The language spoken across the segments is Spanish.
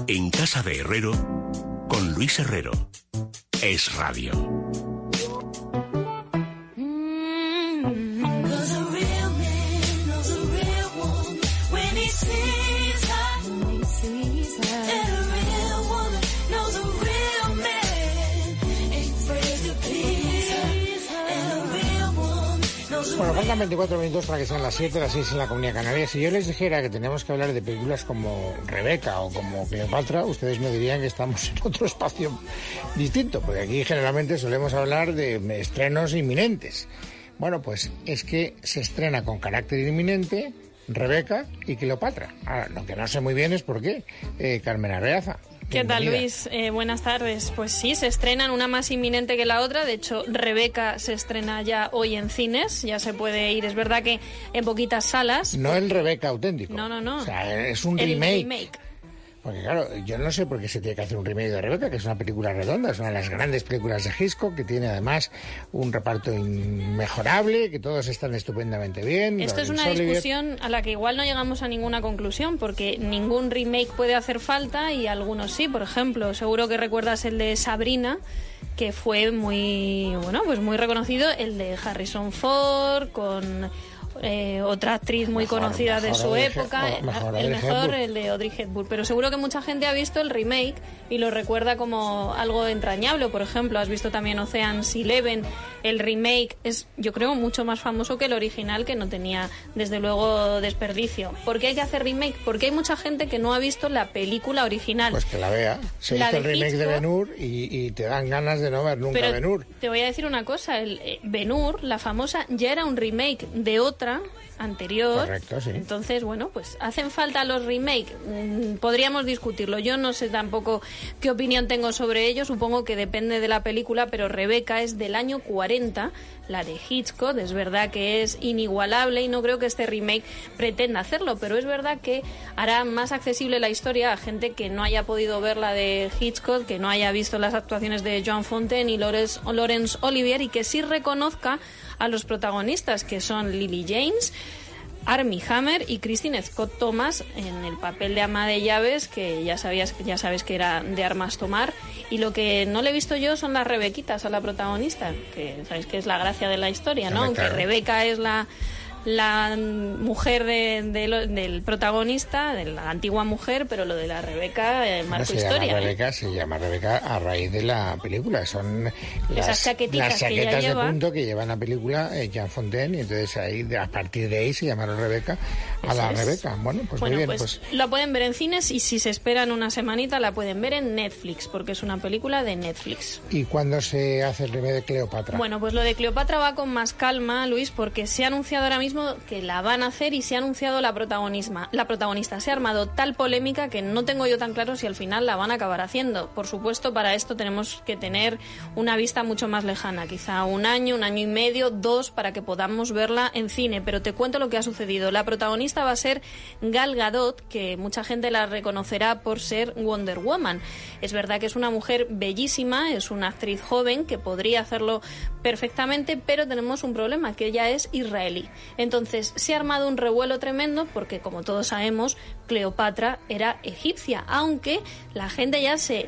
En Casa de Herrero, con Luis Herrero. Es Radio. Bueno, faltan 24 minutos para que sean las 7, las 6 en la Comunidad Canaria. Si yo les dijera que tenemos que hablar de películas como Rebeca o como Cleopatra, ustedes me dirían que estamos en otro espacio distinto, porque aquí generalmente solemos hablar de estrenos inminentes. Bueno, pues es que se estrena con carácter inminente Rebeca y Cleopatra. Ahora, lo que no sé muy bien es por qué. Carmen Arreaza. ¿Qué tal, Luis? Buenas tardes. Pues sí, se estrenan, una más inminente que la otra. De hecho, Rebeca se estrena ya hoy en cines, ya se puede ir. Es verdad que en poquitas salas. No el Rebeca auténtico. No. O sea, es un remake. Porque claro, yo no sé por qué se tiene que hacer un remake de Rebeca, que es una película redonda, es una de las grandes películas de Hitchcock, que tiene además un reparto inmejorable, que todos están estupendamente bien. Esto es una discusión a la que igual no llegamos a ninguna conclusión, porque ningún remake puede hacer falta y algunos sí. Por ejemplo, seguro que recuerdas el de Sabrina, que fue muy reconocido, el de Harrison Ford, con otra actriz muy conocida de su época, el de Audrey Hepburn. Pero seguro que mucha gente ha visto el remake y lo recuerda como algo entrañable. Por ejemplo, has visto también Ocean's 11. El remake es, yo creo, mucho más famoso que el original, que no tenía, desde luego, desperdicio. ¿Por qué hay que hacer remake? Porque hay mucha gente que no ha visto la película original. Pues que la vea. Se hizo el remake de Ben-Hur y te dan ganas de no ver nunca Ben-Hur. Te voy a decir una cosa, el Ben-Hur, la famosa, ya era un remake de otra anterior. Correcto, sí. Entonces, bueno, pues hacen falta los remakes. Podríamos discutirlo. Yo no sé tampoco qué opinión tengo sobre ello. Supongo que depende de la película, pero Rebeca es del año 40, la de Hitchcock. Es verdad que es inigualable y no creo que este remake pretenda hacerlo, pero es verdad que hará más accesible la historia a gente que no haya podido ver la de Hitchcock, que no haya visto las actuaciones de Joan Fontaine y Laurence Olivier, y que sí reconozca a los protagonistas, que son Lily James, Armie Hammer y Christine Scott Thomas en el papel de ama de llaves, que ya sabes que era de armas tomar. Y lo que no le he visto yo son las Rebequitas a la protagonista, que sabéis que es la gracia de la historia, ¿no? Aunque Rebeca es la mujer del protagonista, de la antigua mujer, pero lo de la Rebeca marca historia. Se llama Rebeca a raíz de la película. Son las chaquetas de punto que llevan la película Jean Fontaine, y entonces a partir de ahí se llamaron Rebeca a la Rebeca. Bueno, muy bien. Pues la pueden ver en cines, y si se esperan una semanita la pueden ver en Netflix, porque es una película de Netflix. ¿Y cuándo se hace el remake de Cleopatra? Bueno, pues lo de Cleopatra va con más calma, Luis, porque se ha anunciado ahora mismo que la van a hacer y se ha anunciado la protagonista. Se ha armado tal polémica que no tengo yo tan claro si al final la van a acabar haciendo. Por supuesto, para esto tenemos que tener una vista mucho más lejana, quizá un año y medio, 2, para que podamos verla en cine. Pero te cuento lo que ha sucedido. La protagonista va a ser Gal Gadot, que mucha gente la reconocerá por ser Wonder Woman. Es verdad que es una mujer bellísima, es una actriz joven que podría hacerlo perfectamente, pero tenemos un problema, que ella es israelí. Entonces se ha armado un revuelo tremendo porque, como todos sabemos, Cleopatra era egipcia, aunque la gente ya se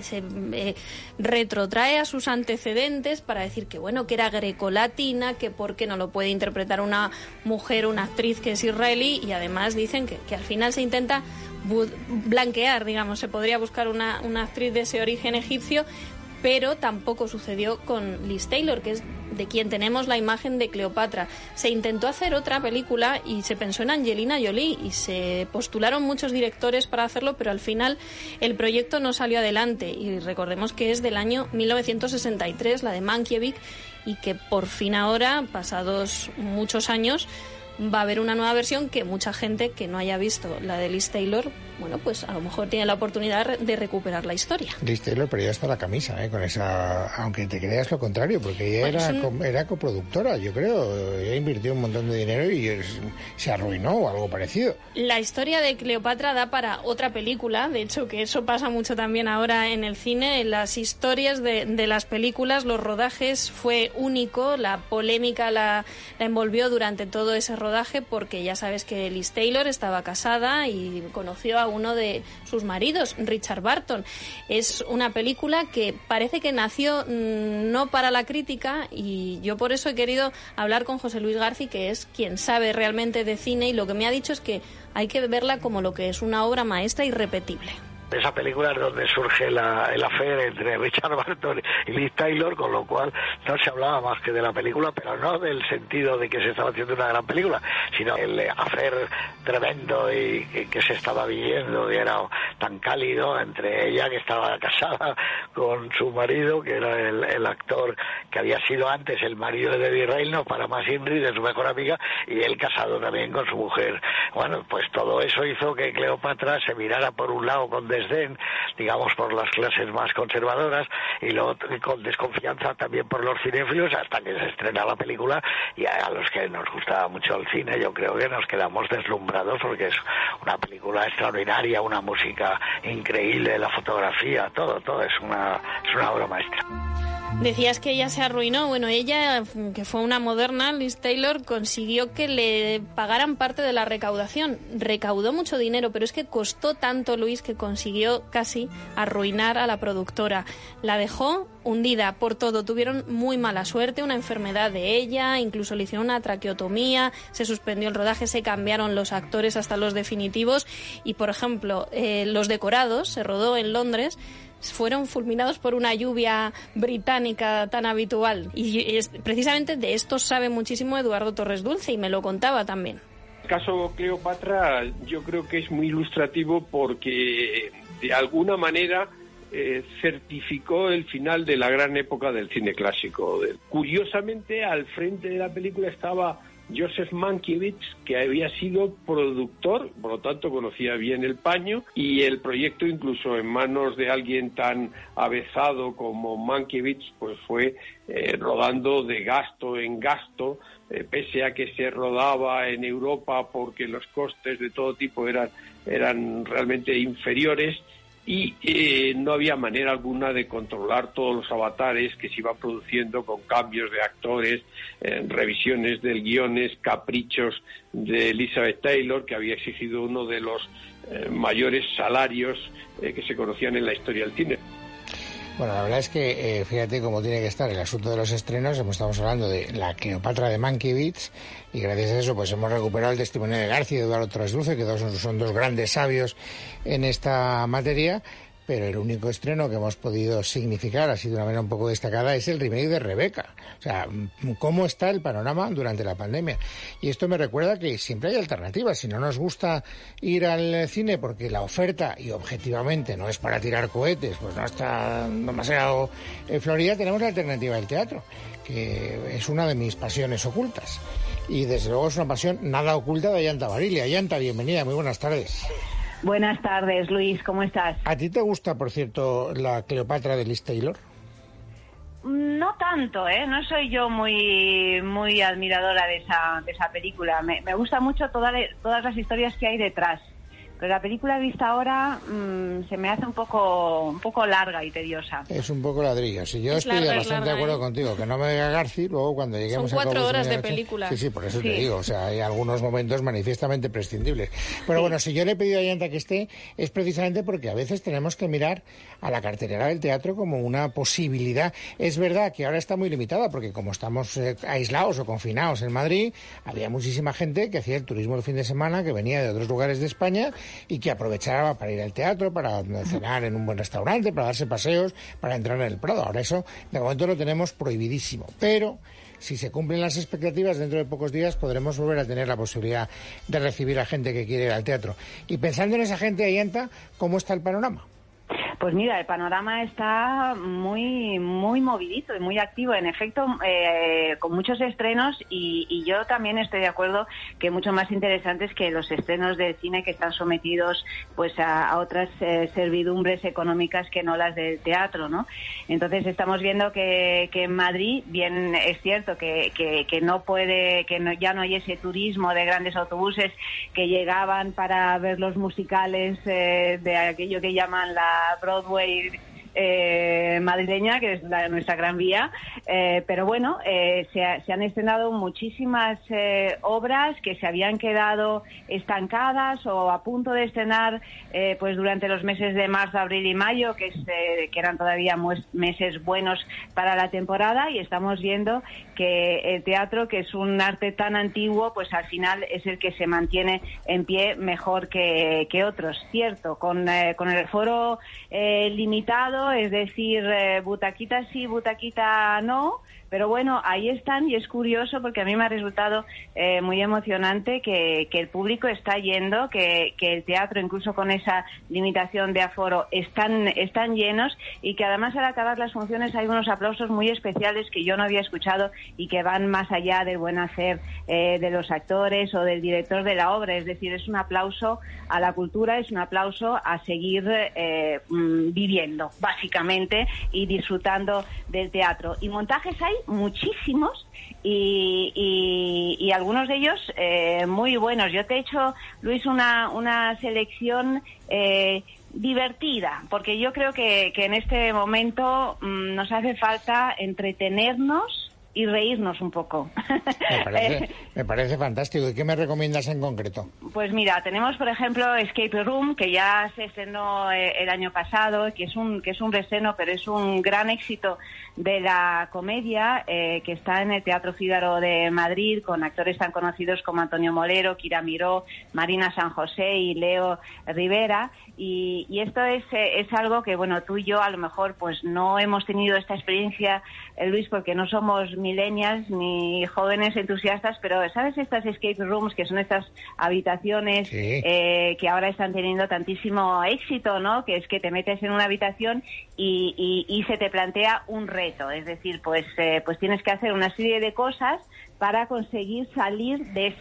retrotrae a sus antecedentes para decir que que era grecolatina, que por qué no lo puede interpretar una mujer, una actriz que es israelí, y además dicen que al final se intenta blanquear, digamos, se podría buscar una actriz de ese origen egipcio, pero tampoco sucedió con Liz Taylor, que es de quien tenemos la imagen de Cleopatra. Se intentó hacer otra película y se pensó en Angelina Jolie y se postularon muchos directores para hacerlo, pero al final el proyecto no salió adelante, y recordemos que es del año 1963, la de Mankiewicz, y que por fin ahora, pasados muchos años, va a haber una nueva versión que mucha gente que no haya visto la de Liz Taylor, pues a lo mejor tiene la oportunidad de recuperar la historia. Liz Taylor, pero ya está la camisa, con esa, aunque te creas lo contrario, porque ella era coproductora, yo creo. Ella invirtió un montón de dinero y se arruinó o algo parecido. La historia de Cleopatra da para otra película, de hecho, que eso pasa mucho también ahora en el cine. Las historias de las películas, los rodajes, fue único, la polémica la envolvió durante todo ese rodaje. rodaje porque ya sabes que Liz Taylor estaba casada y conoció a uno de sus maridos, Richard Burton. Es una película que parece que nació no para la crítica, y yo por eso he querido hablar con José Luis García, que es quien sabe realmente de cine, y lo que me ha dicho es que hay que verla como lo que es, una obra maestra irrepetible. Esa película es donde surge el affair entre Richard Burton y Liz Taylor, con lo cual no se hablaba más que de la película, pero no del sentido de que se estaba haciendo una gran película, sino el affair tremendo y que se estaba viviendo, y era tan cálido entre ella, que estaba casada con su marido, que era el actor que había sido antes el marido de Debbie Reynolds para más Inri, de su mejor amiga, y él casado también con su mujer. Bueno, pues todo eso hizo que Cleopatra se mirara por un lado con desdén, digamos, por las clases más conservadoras, y luego con desconfianza también por los cinéfilos, hasta que se estrena la película, y a los que nos gustaba mucho el cine, yo creo que nos quedamos deslumbrados, porque es una película extraordinaria, una música increíble, la fotografía, todo es una obra maestra. Decías que ella se arruinó. Bueno, ella, que fue una moderna, Liz Taylor, consiguió que le pagaran parte de la recaudación. Recaudó mucho dinero, pero es que costó tanto, Luis, que consiguió casi arruinar a la productora. La dejó hundida por todo. Tuvieron muy mala suerte, una enfermedad de ella, incluso le hicieron una traqueotomía, se suspendió el rodaje, se cambiaron los actores hasta los definitivos, y, por ejemplo, los decorados, se rodó en Londres, fueron fulminados por una lluvia británica tan habitual. Y precisamente de esto sabe muchísimo Eduardo Torres Dulce, y me lo contaba también. El caso Cleopatra yo creo que es muy ilustrativo, porque de alguna manera certificó el final de la gran época del cine clásico. Curiosamente, al frente de la película estaba Joseph Mankiewicz, que había sido productor, por lo tanto conocía bien el paño, y el proyecto, incluso en manos de alguien tan avezado como Mankiewicz, pues fue rodando de gasto en gasto, pese a que se rodaba en Europa porque los costes de todo tipo eran realmente inferiores, y no había manera alguna de controlar todos los avatares que se iban produciendo, con cambios de actores, revisiones del guiones, caprichos de Elizabeth Taylor, que había exigido uno de los mayores salarios que se conocían en la historia del cine. Bueno, la verdad es que fíjate cómo tiene que estar el asunto de los estrenos. Estamos hablando de la Cleopatra de Mankiewicz, y gracias a eso pues hemos recuperado el testimonio de García y de Eduardo Torres Dulce, que son dos grandes sabios en esta materia. Pero el único estreno que hemos podido significar, así de una manera un poco destacada, es el remake de Rebeca. O sea, cómo está el panorama durante la pandemia. Y esto me recuerda que siempre hay alternativas. Si no nos gusta ir al cine porque la oferta, y objetivamente no es para tirar cohetes, pues no está demasiado florida, tenemos la alternativa del teatro, que es una de mis pasiones ocultas. Y desde luego es una pasión nada oculta de Ayanta Barilia. Ayanta, bienvenida, muy buenas tardes. Buenas tardes, Luis, ¿cómo estás? ¿A ti te gusta, por cierto, la Cleopatra de Liz Taylor? No tanto, no soy yo muy admiradora de esa película. Me gusta mucho todas las historias que hay detrás. Pero la película vista ahora se me hace un poco larga y tediosa. Es un poco ladrillo. Si yo estoy bastante de acuerdo contigo, que no me diga García, luego cuando lleguemos a... Son 4 horas de película. Sí, por eso te digo. O sea, hay algunos momentos manifiestamente prescindibles. Pero bueno, si yo le he pedido a Ayanta que esté, es precisamente porque a veces tenemos que mirar a la cartelera del teatro como una posibilidad. Es verdad que ahora está muy limitada, porque como estamos aislados o confinados en Madrid, había muchísima gente que hacía el turismo el fin de semana, que venía de otros lugares de España, y que aprovechaba para ir al teatro, para cenar en un buen restaurante, para darse paseos, para entrar en el Prado. Ahora eso, de momento, lo tenemos prohibidísimo. Pero si se cumplen las expectativas, dentro de pocos días podremos volver a tener la posibilidad de recibir a gente que quiere ir al teatro. Y pensando en esa gente, Ayanta, ¿cómo está el panorama? Pues mira, el panorama está muy movidito y muy activo, en efecto, con muchos estrenos, y yo también estoy de acuerdo que mucho más interesantes que los estrenos de cine, que están sometidos pues a otras servidumbres económicas que no las del teatro, ¿no? Entonces estamos viendo que en Madrid, bien es cierto que no puede, ya no hay ese turismo de grandes autobuses que llegaban para ver los musicales de aquello que llaman la Broadway madrileña, que es nuestra Gran Vía, pero bueno, se han estrenado muchísimas obras que se habían quedado estancadas o a punto de estrenar pues durante los meses de marzo, abril y mayo, que eran todavía meses buenos para la temporada, y estamos viendo que el teatro, que es un arte tan antiguo, pues al final es el que se mantiene en pie mejor que otros, cierto, con el foro limitado, es decir, butaquita sí, butaquita no, pero bueno, ahí están, y es curioso porque a mí me ha resultado muy emocionante que el público está yendo, que el teatro, incluso con esa limitación de aforo, están llenos, y que además al acabar las funciones hay unos aplausos muy especiales que yo no había escuchado y que van más allá del buen hacer de los actores o del director de la obra. Es decir, es un aplauso a la cultura, es un aplauso a seguir viviendo, básicamente, y disfrutando del teatro. Y montajes hay muchísimos, y algunos de ellos muy buenos. Yo te he hecho, Luis, una selección divertida, porque yo creo que en este momento nos hace falta entretenernos y reírnos un poco. Me parece fantástico. ¿Y qué me recomiendas en concreto? Pues mira, tenemos por ejemplo Escape Room, que ya se estrenó el año pasado, que es un reestreno, pero es un gran éxito de la comedia, que está en el Teatro Fígaro de Madrid, con actores tan conocidos como Antonio Molero, Kira Miró, Marina San José y Leo Rivera. Y esto es algo que, bueno, tú y yo a lo mejor pues no hemos tenido esta experiencia, Luis, porque no somos millennials ni jóvenes entusiastas, pero ¿sabes estas escape rooms, que son estas habitaciones que ahora están teniendo tantísimo éxito, ¿no? Que es que te metes en una habitación y se te plantea un reto, es decir, pues tienes que hacer una serie de cosas para conseguir salir de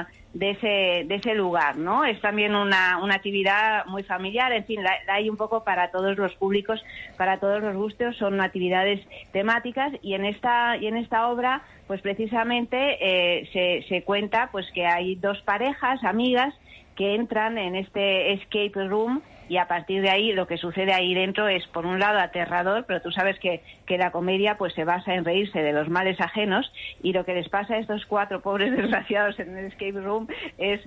ese lugar, ¿no? Es también una actividad muy familiar, en fin, la hay un poco para todos los públicos, para todos los gustos, son actividades temáticas, y en esta obra, pues precisamente se cuenta pues que hay dos parejas, amigas, que entran en este escape room, y a partir de ahí lo que sucede ahí dentro es, por un lado, aterrador, pero tú sabes que la comedia pues se basa en reírse de los males ajenos, y lo que les pasa a estos cuatro pobres desgraciados en el escape room es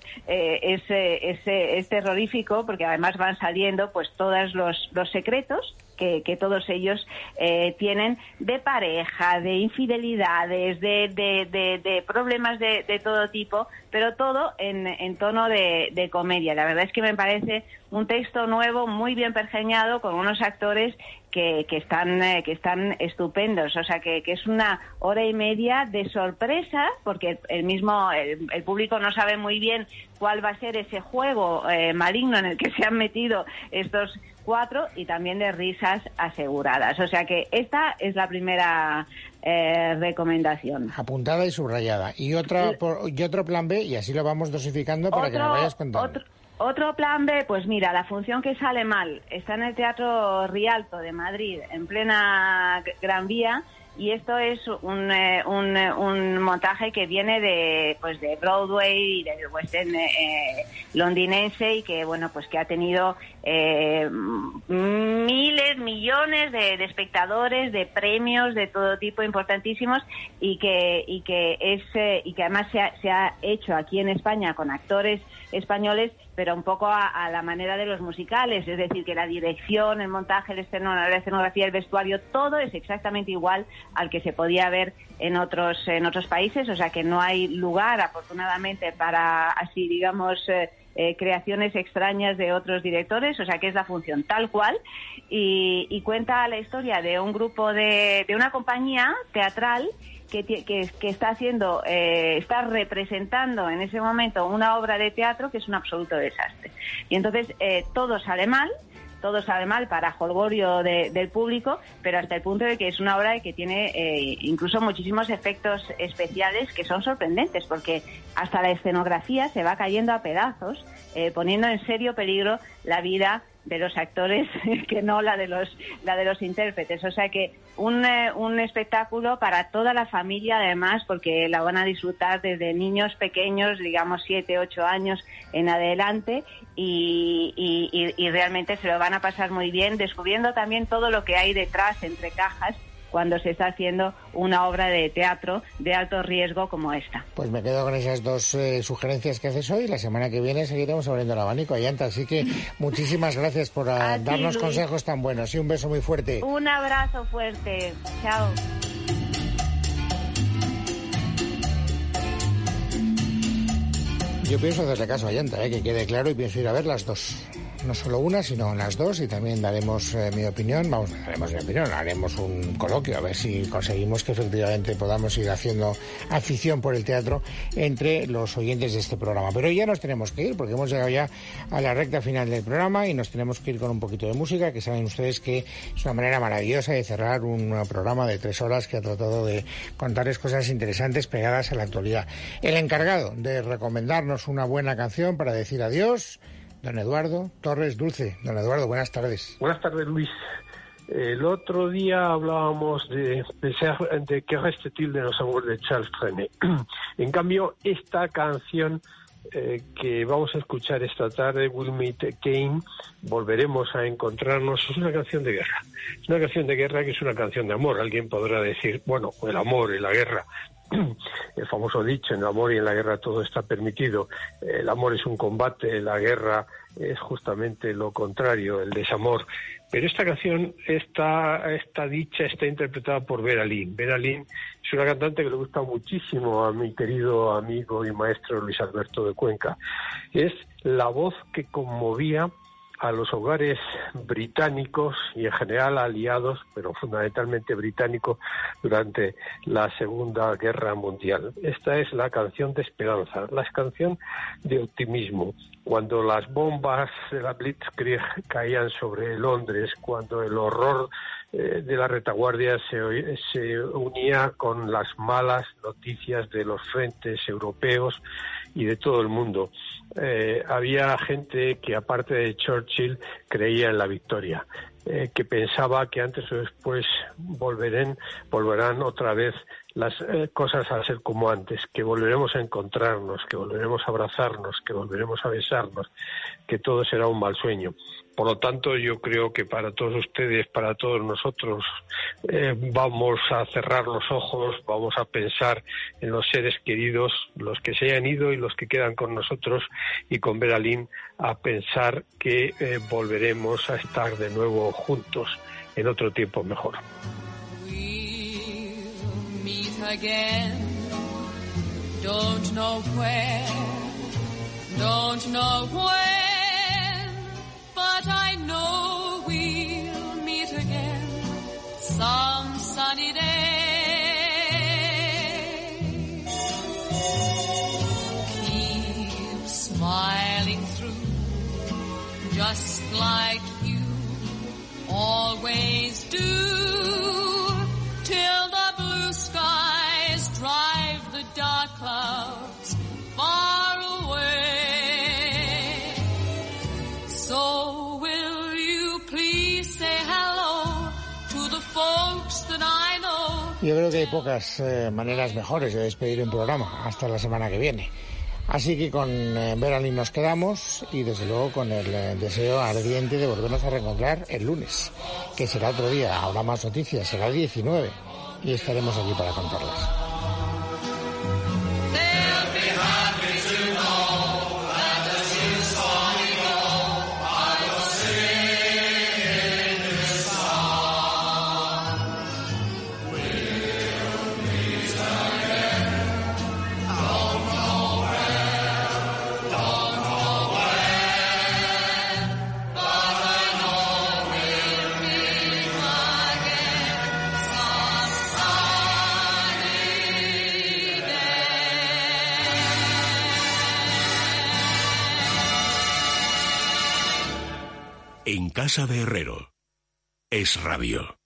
terrorífico, porque además van saliendo pues todos los secretos que todos ellos tienen, de pareja, de infidelidades, de problemas de todo tipo, pero todo en tono de comedia. La verdad es que me parece un texto nuevo, muy bien pergeñado, con unos actores que están estupendos. O sea, que es una hora y media de sorpresa, porque el público no sabe muy bien cuál va a ser ese juego maligno en el que se han metido estos cuatro, y también de risas aseguradas. O sea que esta es la primera recomendación. Apuntada y subrayada. Y otro plan B, y así lo vamos dosificando para que me vayas contando. Otro plan B, pues mira, la función que sale mal está en el Teatro Rialto de Madrid, en plena Gran Vía, y esto es un montaje que viene de Broadway y del West End londinense, y que bueno, pues que ha tenido miles, millones de espectadores, de premios de todo tipo importantísimos, y que además se ha hecho aquí en España con actores españoles, pero un poco a la manera de los musicales, es decir, que la dirección, el montaje, la escenografía, el vestuario, todo es exactamente igual al que se podía ver en otros países. O sea que no hay lugar, afortunadamente, para, así digamos, creaciones extrañas de otros directores. O sea que es la función tal cual, y cuenta la historia de un grupo de una compañía teatral que está representando en ese momento una obra de teatro que es un absoluto desastre. Y entonces todo sale mal para jolgorio del público, pero hasta el punto de que es una obra que tiene incluso muchísimos efectos especiales que son sorprendentes, porque hasta la escenografía se va cayendo a pedazos, poniendo en serio peligro la vida de los actores que no la de los intérpretes. O sea que un espectáculo para toda la familia, además, porque la van a disfrutar desde niños pequeños, digamos 7, 8 años en adelante, y realmente se lo van a pasar muy bien, descubriendo también todo lo que hay detrás, entre cajas, cuando se está haciendo una obra de teatro de alto riesgo como esta. Pues me quedo con esas dos sugerencias que haces hoy. La semana que viene seguiremos abriendo el abanico, Ayanta. Así que muchísimas gracias por darnos consejos tan buenos. Y un beso muy fuerte. Un abrazo fuerte. Chao. Yo pienso hacerle caso a Ayanta, que quede claro, y pienso ir a ver las dos. No solo una, sino las dos, y también daremos mi opinión. Haremos un coloquio, a ver si conseguimos que efectivamente podamos ir haciendo afición por el teatro entre los oyentes de este programa. Pero ya nos tenemos que ir, porque hemos llegado ya a la recta final del programa y nos tenemos que ir con un poquito de música, que saben ustedes que es una manera maravillosa de cerrar un programa de 3 horas que ha tratado de contarles cosas interesantes pegadas a la actualidad. El encargado de recomendarnos una buena canción para decir adiós, don Eduardo Torres Dulce. Don Eduardo, buenas tardes. Buenas tardes, Luis. El otro día hablábamos de Que reste-t-il de nos amores de Charles Trenet. En cambio, esta canción que vamos a escuchar esta tarde, We'll Meet Again, volveremos a encontrarnos, es una canción de guerra. Es una canción de guerra que es una canción de amor. Alguien podrá decir, bueno, el amor y la guerra. El famoso dicho, en el amor y en la guerra todo está permitido. El amor es un combate, la guerra es justamente lo contrario, el desamor. Pero esta canción está interpretada por Vera Lynn. Vera Lynn es una cantante que le gusta muchísimo a mi querido amigo y maestro Luis Alberto de Cuenca. Es la voz que conmovía a los hogares británicos y en general aliados, pero fundamentalmente británicos, durante la Segunda Guerra Mundial. Esta es la canción de esperanza, la canción de optimismo. Cuando las bombas de la Blitzkrieg caían sobre Londres, cuando el horror de la retaguardia se unía con las malas noticias de los frentes europeos y de todo el mundo. Había gente que, aparte de Churchill, creía en la victoria, que pensaba que antes o después volverán otra vez las cosas a ser como antes, que volveremos a encontrarnos, que volveremos a abrazarnos, que volveremos a besarnos, que todo será un mal sueño. Por lo tanto, yo creo que para todos ustedes, para todos nosotros, vamos a cerrar los ojos, vamos a pensar en los seres queridos, los que se hayan ido y los que quedan con nosotros, y con Vera Lynn a pensar que volveremos a estar de nuevo juntos en otro tiempo mejor. We'll meet again. Don't know where, don't know when, but I know we'll meet again some sunny day. Keep smiling through, just like you always do, till the blue skies drive the dark clouds far away. So will you please say hello to the folks that I know. Yo creo que hay pocas maneras mejores de despedir un programa hasta la semana que viene. Así que con Vera Lynn nos quedamos, y desde luego con el deseo ardiente de volvernos a reencontrar el lunes, que será otro día. Habrá más noticias, será el 19 y estaremos aquí para contarlas. En casa de Herrero, Es Radio.